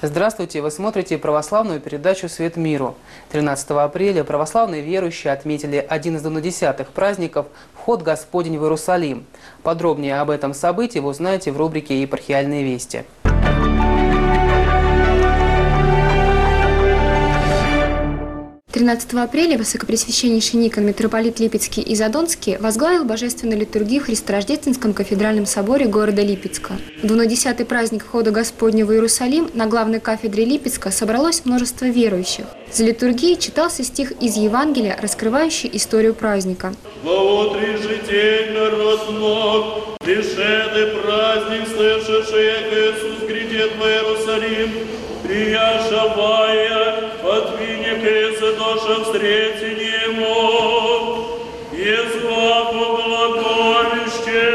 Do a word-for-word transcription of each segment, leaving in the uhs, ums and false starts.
Здравствуйте! Вы смотрите православную передачу «Свет миру». тринадцатого апреля православные верующие отметили один из двунадесятых праздников «Вход Господень в Иерусалим». Подробнее об этом событии вы узнаете в рубрике «Епархиальные вести». тринадцатого апреля Высокопресвященнейший Никон, митрополит Липецкий и Задонский, возглавил божественную литургию в Христорождественском кафедральном соборе города Липецка. В двунадесятый праздник Входа Господня в Иерусалим на главной кафедре Липецка собралось множество верующих. За литургией читался стих из Евангелия, раскрывающий историю праздника. «Воутрижитель народ мог, пришедший праздник, слышавший, как Иисус грядет в Иерусалим, прияшавая, подвинек и доша встрети ему, езва по глаголище,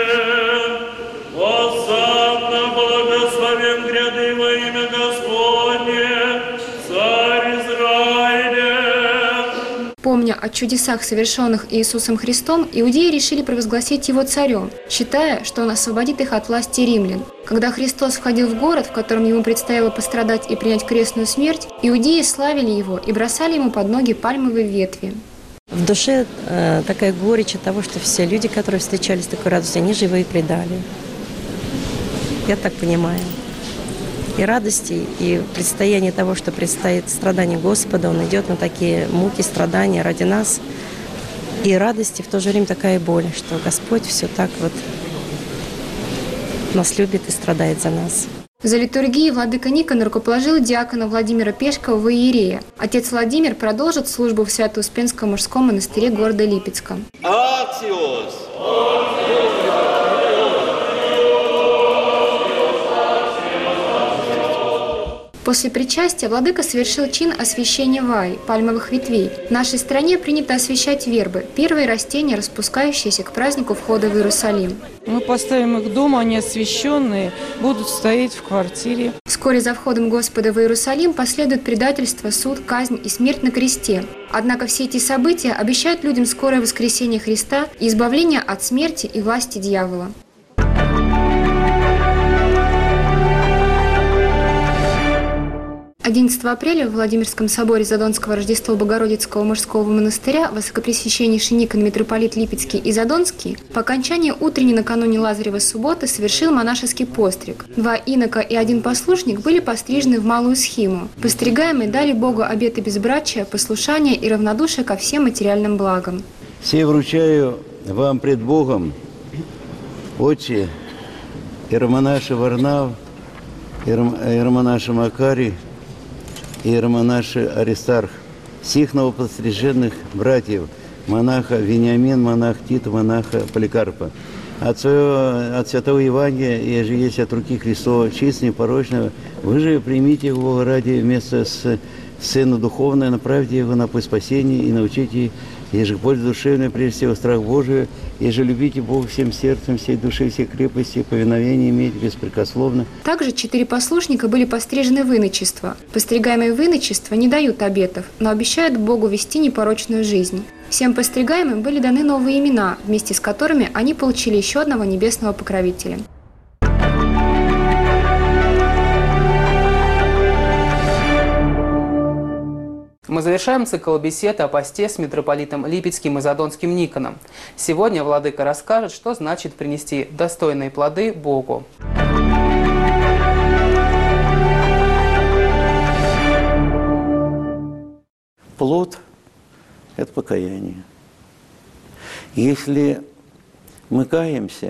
«Осанна благословен гряды во имя Господне, Царь Израиля». Помня о чудесах, совершенных Иисусом Христом, иудеи решили провозгласить его царем, считая, что он освободит их от власти римлян. Когда Христос входил в город, в котором ему предстояло пострадать и принять крестную смерть, иудеи славили его и бросали ему под ноги пальмовые ветви. В душе э, такая горечь от того, что все люди, которые встречались с такой радостью, они живые предали. Я так понимаю. И радости, и предстояние того, что предстоит страдание Господа, Он идет на такие муки, страдания ради нас. И радости, в то же время такая боль, что Господь все так вот нас любит и страдает за нас. За литургией владыка Никон рукоположил диакона Владимира Пешкова в иерея. Отец Владимир продолжит службу в Свято-Успенском мужском монастыре города Липецка. Аксиос! После причастия владыка совершил чин освящения ваи, пальмовых ветвей. В нашей стране принято освящать вербы, первые растения, распускающиеся к празднику входа в Иерусалим. Мы поставим их дома, они освященные, будут стоять в квартире. Вскоре за входом Господа в Иерусалим последует предательство, суд, казнь и смерть на кресте. Однако все эти события обещают людям скорое воскресение Христа и избавление от смерти и власти дьявола. одиннадцатого апреля в Владимирском соборе Задонского Рождество-Богородицкого мужского монастыря Высокопресвященнейший Никон, митрополит Липецкий и Задонский, по окончании утренней накануне Лазаревой субботы совершил монашеский постриг. Два инока и один послушник были пострижены в малую схиму. Постригаемые дали Богу обеты безбрачия, послушания и равнодушия ко всем материальным благам. Сей вручаю вам пред Богом, Отче, иеромонаши Варнав, иеромонаши Макарий, иеромонаши Аристарх, сих новопостриженных братьев, монаха Вениамин, монах Тит, монаха Поликарпа. От, своего, от Святого Евангелия, и же есть от руки Христова, чист, непорочного, вы же примите его ради вместо с Сына Духовное, направьте его на путь спасения и научите, еже пользу душевную, прежде всего страх Божий, еже любите Бога всем сердцем, всей души, всей крепости, повиновение иметь беспрекословно. Также четыре послушника были пострижены в иночество. Постригаемые в иночество не дают обетов, но обещают Богу вести непорочную жизнь. Всем постригаемым были даны новые имена, вместе с которыми они получили еще одного небесного покровителя. Мы завершаем цикл бесед о посте с митрополитом Липецким и Задонским Никоном. Сегодня владыка расскажет, что значит принести достойные плоды Богу. Плод – это покаяние. Если мы каемся,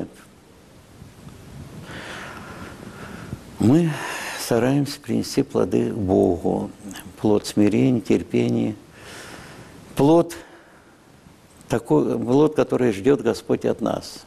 мы стараемся принести плоды Богу. Плод смирения, терпения. Плод, такой, плод, который ждет Господь от нас.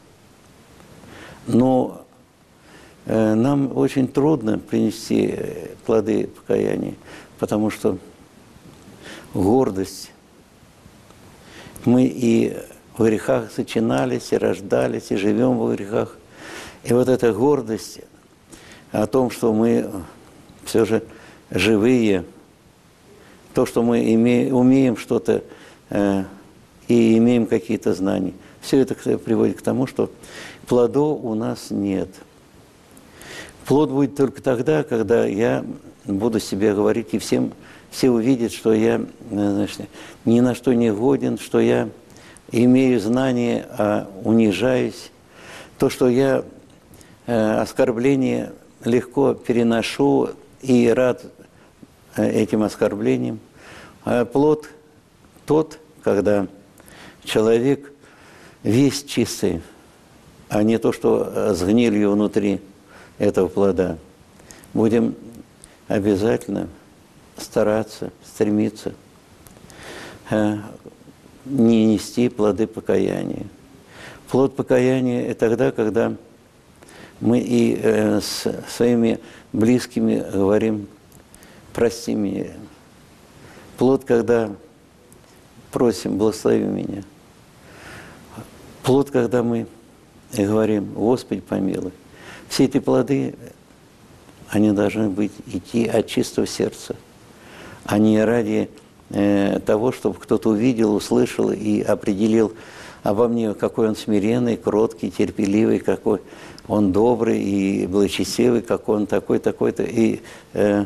Но э, нам очень трудно принести плоды покаяния, потому что гордость. Мы и в грехах зачинались, и рождались, и живем в грехах. И вот эта гордость о том, что мы все же живые, то, что мы имеем, умеем что-то э, и имеем какие-то знания, все это приводит к тому, что плодов у нас нет. Плод будет только тогда, когда я буду себе говорить, и всем, все увидят, что я, значит, ни на что не годен, что я имею знания, а унижаюсь, то, что я э, оскорбление легко переношу и рад э, этим оскорблениям. А плод тот, когда человек весь чистый, а не то, что с гнилью внутри этого плода. Будем обязательно стараться, стремиться э, не нести плоды покаяния. Плод покаяния – это тогда, когда мы и э, с своими близкими говорим «прости меня». Плод, когда просим «благослови меня». Плод, когда мы говорим «Господи, помилуй». Все эти плоды, они должны быть идти от чистого сердца, а не ради э, того, чтобы кто-то увидел, услышал и определил обо мне, какой он смиренный, кроткий, терпеливый, какой он добрый и благочестивый, какой он такой, такой-то. И э,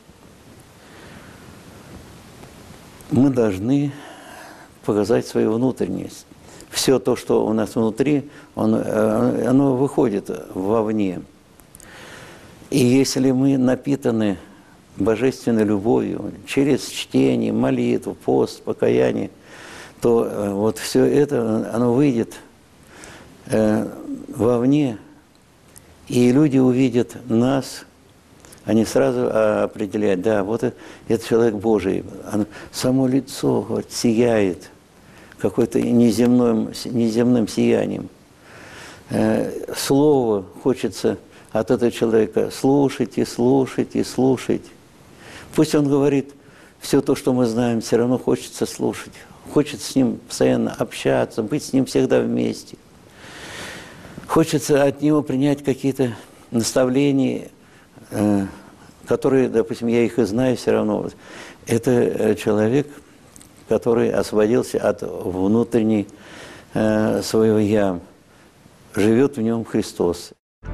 мы должны показать свою внутренность. Все то, что у нас внутри, он, оно выходит вовне. И если мы напитаны божественной любовью через чтение, молитву, пост, покаяние, то вот все это, оно выйдет э, вовне, и люди увидят нас, они сразу определяют, да, вот это, это человек Божий, оно, само лицо вот, сияет какой-то неземным, неземным сиянием. Э, слово хочется от этого человека слушать и слушать и слушать. Пусть он говорит все то, что мы знаем, все равно хочется слушать. Хочется с ним постоянно общаться, быть с ним всегда вместе. Хочется от него принять какие-то наставления, э, которые, допустим, я их и знаю все равно. Это человек, который освободился от внутренней э, своего «я». Живет в нем Христос.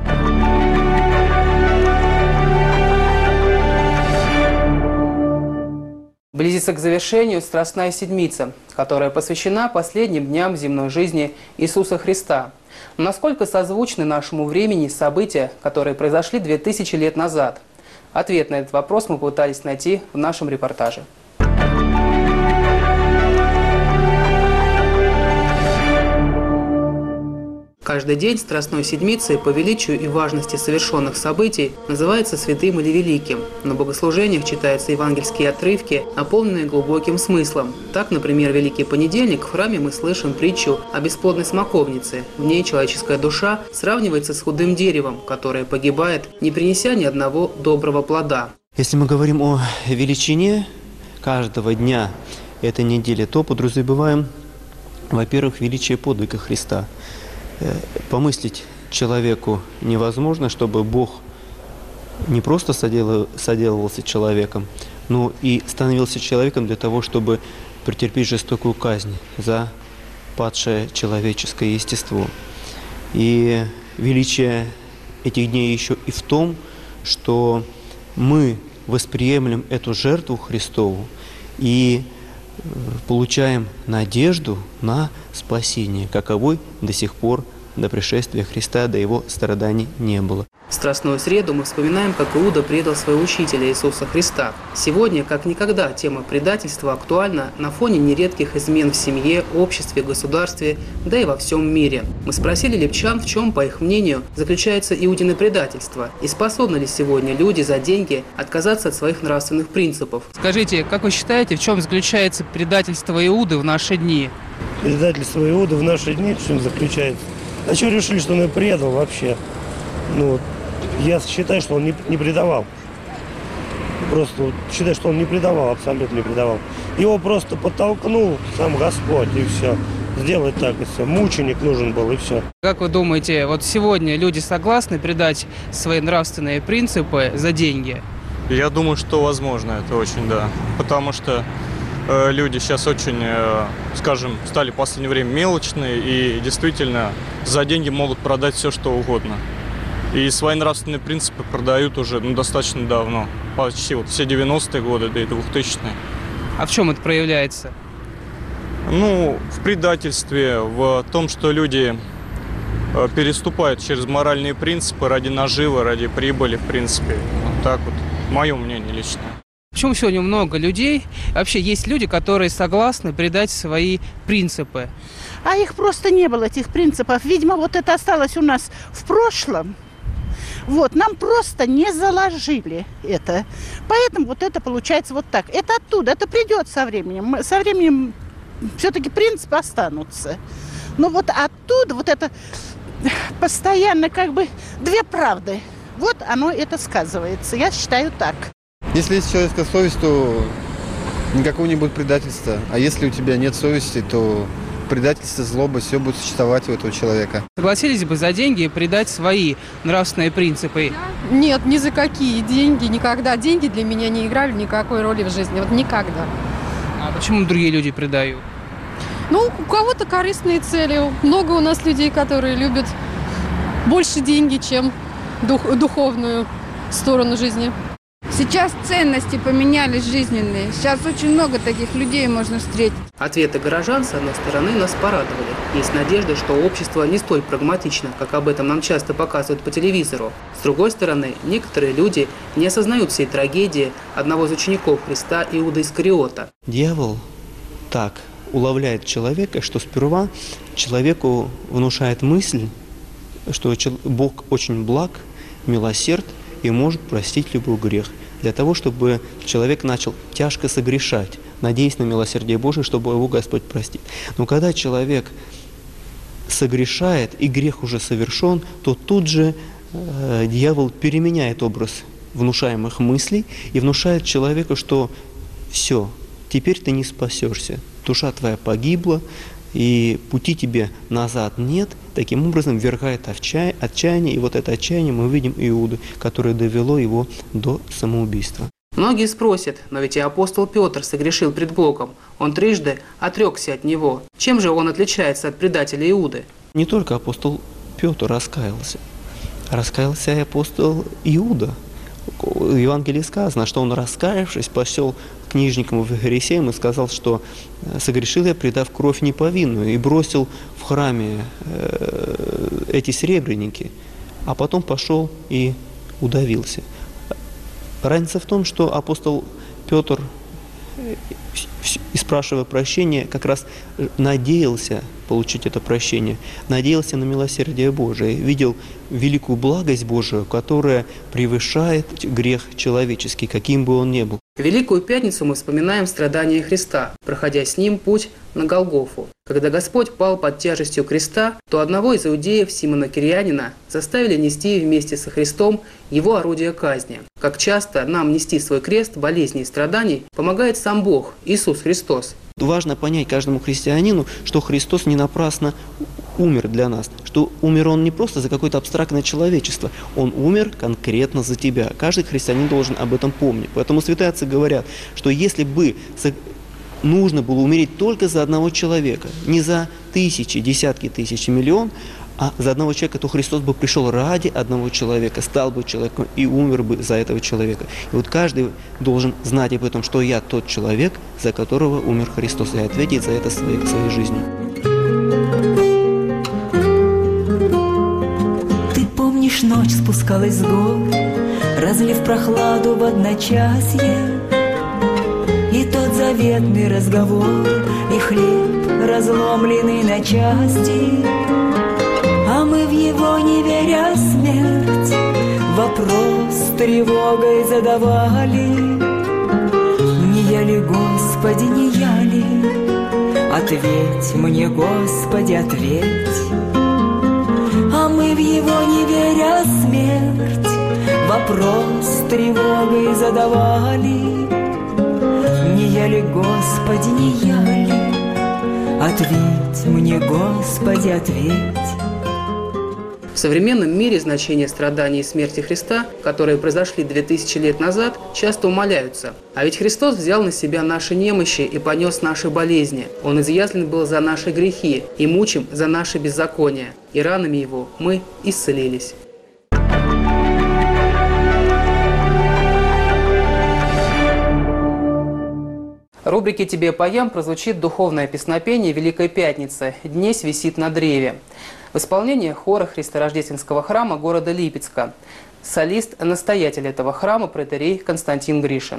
Близится к завершению Страстная Седмица, которая посвящена последним дням земной жизни Иисуса Христа. Но насколько созвучны нашему времени события, которые произошли две тысячи лет назад? Ответ на этот вопрос мы пытались найти в нашем репортаже. Каждый день Страстной Седмицы по величию и важности совершенных событий называется святым или великим. На богослужениях читаются евангельские отрывки, наполненные глубоким смыслом. Так, например, в Великий Понедельник в храме мы слышим притчу о бесплодной смоковнице. В ней человеческая душа сравнивается с худым деревом, которое погибает, не принеся ни одного доброго плода. Если мы говорим о величине каждого дня этой недели, то подразумеваем, во-первых, величие подвига Христа. Помыслить человеку невозможно, чтобы Бог не просто соделывался человеком, но и становился человеком для того, чтобы претерпеть жестокую казнь за падшее человеческое естество. И величие этих дней еще и в том, что мы восприемлем эту жертву Христову и получаем надежду на спасение, каковой до сих пор до пришествия Христа, до Его страданий не было. В Страстную среду мы вспоминаем, как Иуда предал своего учителя Иисуса Христа. Сегодня, как никогда, тема предательства актуальна на фоне нередких измен в семье, обществе, государстве, да и во всем мире. Мы спросили липчан, в чем, по их мнению, заключается Иудино предательство, и способны ли сегодня люди за деньги отказаться от своих нравственных принципов. Скажите, как вы считаете, в чем заключается предательство Иуды в наши дни? Предательство Иуды в наши дни в чем заключается? А что решили, что он ее предал вообще? Ну, я считаю, что он не, не предавал. Просто вот, считаю, что он не предавал, абсолютно не предавал. Его просто подтолкнул сам Господь, и все. Сделать так, и все. Мученик нужен был, и все. Как вы думаете, вот сегодня люди согласны предать свои нравственные принципы за деньги? Я думаю, что возможно это очень, да. Потому что э, люди сейчас очень, э, скажем, стали в последнее время мелочные и действительно за деньги могут продать все, что угодно. И свои нравственные принципы продают уже ну, достаточно давно. Почти вот все девяностые годы, да и двухтысячные. А в чем это проявляется? Ну, в предательстве, в том, что люди э, переступают через моральные принципы ради наживы, ради прибыли, в принципе. Вот так вот. Мое мнение личное. Почему сегодня много людей? Вообще есть люди, которые согласны предать свои принципы. А их просто не было, этих принципов. Видимо, вот это осталось у нас в прошлом. Вот, нам просто не заложили это. Поэтому вот это получается вот так. Это оттуда, это придет со временем. Со временем все-таки принципы останутся. Но вот оттуда вот это постоянно как бы две правды. Вот оно это сказывается. Я считаю так. Если есть человеческая совесть, то никакого не будет предательства. А если у тебя нет совести, то предательство, злоба, все будет существовать у этого человека. Согласились бы за деньги предать свои нравственные принципы? Нет, ни за какие деньги, никогда. Деньги для меня не играли никакой роли в жизни. Вот никогда. А почему другие люди предают? Ну, у кого-то корыстные цели. Много у нас людей, которые любят больше деньги, чем дух, духовную сторону жизни. Сейчас ценности поменялись жизненные. Сейчас очень много таких людей можно встретить. Ответы горожан, с одной стороны, нас порадовали. Есть надежда, что общество не столь прагматично, как об этом нам часто показывают по телевизору. С другой стороны, некоторые люди не осознают всей трагедии одного из учеников Христа, Иуда Искариота. Дьявол так уловляет человека, что сперва человеку внушает мысль, что Бог очень благ, милосерд и может простить любой грех. Для того, чтобы человек начал тяжко согрешать, надеясь на милосердие Божие, чтобы его Господь простит. Но когда человек согрешает и грех уже совершен, то тут же э, дьявол переменяет образ внушаемых мыслей и внушает человеку, что все, теперь ты не спасешься, душа твоя погибла, и пути тебе назад нет, таким образом ввергает отчаяние, и вот это отчаяние мы видим Иуду, которое довело его до самоубийства. Многие спросят, но ведь и апостол Петр согрешил пред Богом, он трижды отрекся от него. Чем же он отличается от предателя Иуды? Не только апостол Петр раскаялся, раскаялся и апостол Иуда. В Евангелии сказано, что он, раскаявшись, пошел к книжникам и фарисеям и сказал, что согрешил я, предав кровь неповинную, и бросил в храме эти серебряники, а потом пошел и удавился. Разница в том, что апостол Петр, спрашивая прощения, как раз надеялся получить это прощение, надеялся на милосердие Божие, видел великую благость Божию, которая превышает грех человеческий, каким бы он ни был. Великую Пятницу мы вспоминаем страдания Христа, проходя с Ним путь на Голгофу. Когда Господь пал под тяжестью креста, то одного из иудеев, Симона Кирьянина, заставили нести вместе со Христом его орудие казни. Как часто нам нести свой крест болезней и страданий помогает сам Бог, Иисус Христос. Важно понять каждому христианину, что Христос не напрасно умер для нас, что умер Он не просто за какое-то абстрактное человечество, Он умер конкретно за тебя. Каждый христианин должен об этом помнить. Поэтому святые отцы говорят, что если бы нужно было умереть только за одного человека, не за тысячи, десятки тысяч, миллион, а за одного человека, то Христос бы пришел ради одного человека, стал бы человеком и умер бы за этого человека. И вот каждый должен знать об этом, что я тот человек, за которого умер Христос, и ответить за это своей, своей жизнью. Ты помнишь, ночь спускалась с гор, разлив прохладу в одночасье, и тот заветный разговор, и хлеб, разломленный на части. А мы в его, не веря смерть, вопрос тревогой задавали. Не я ли, Господи, не я ли? Ответь мне, Господи, ответь. А мы в его, не веря смерть, вопрос тревогой задавали. Не я ли, Господи, не я ли? Ответь мне, Господи, ответь. В современном мире значение страданий и смерти Христа, которые произошли две тысячи лет назад, часто умаляются. А ведь Христос взял на себя наши немощи и понес наши болезни. Он изъязвлен был за наши грехи и мучим за наши беззакония. И ранами Его мы исцелились. В рубрике «Тебе поям» прозвучит духовное песнопение «Великой Пятницы» «Днесь висит на древе» в исполнении хора Христорождественского храма города Липецка. Солист-настоятель этого храма протоиерей Константин Гришин.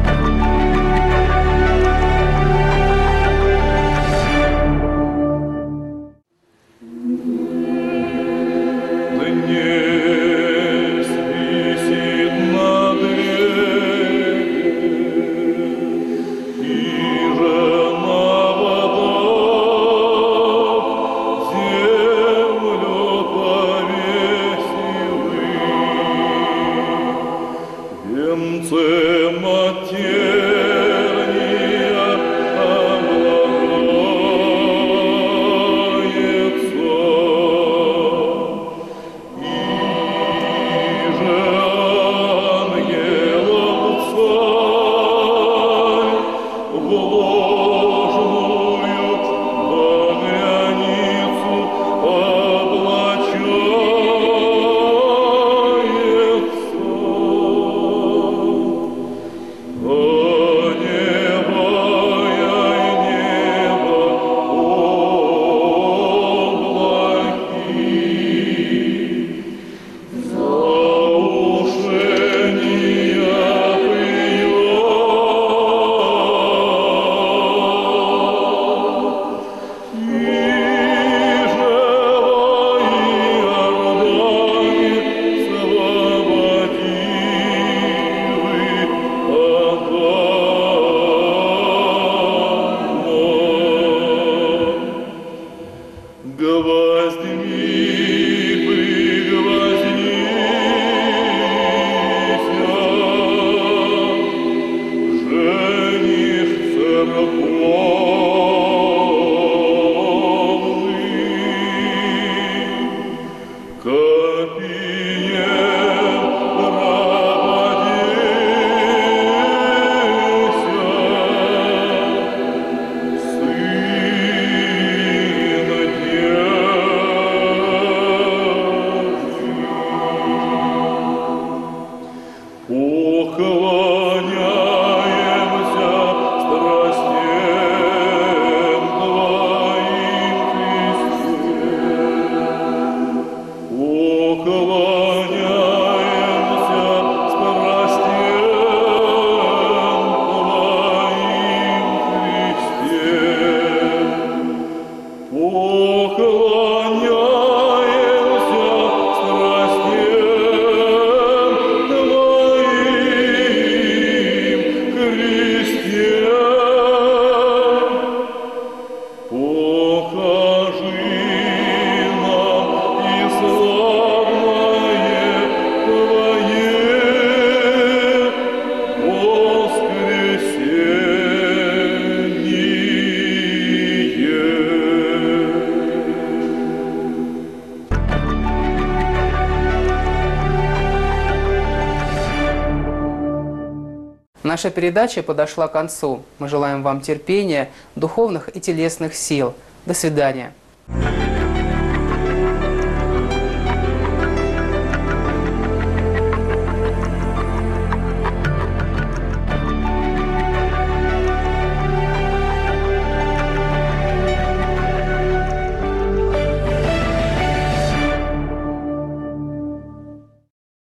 Наша передача подошла к концу. Мы желаем вам терпения, духовных и телесных сил. До свидания.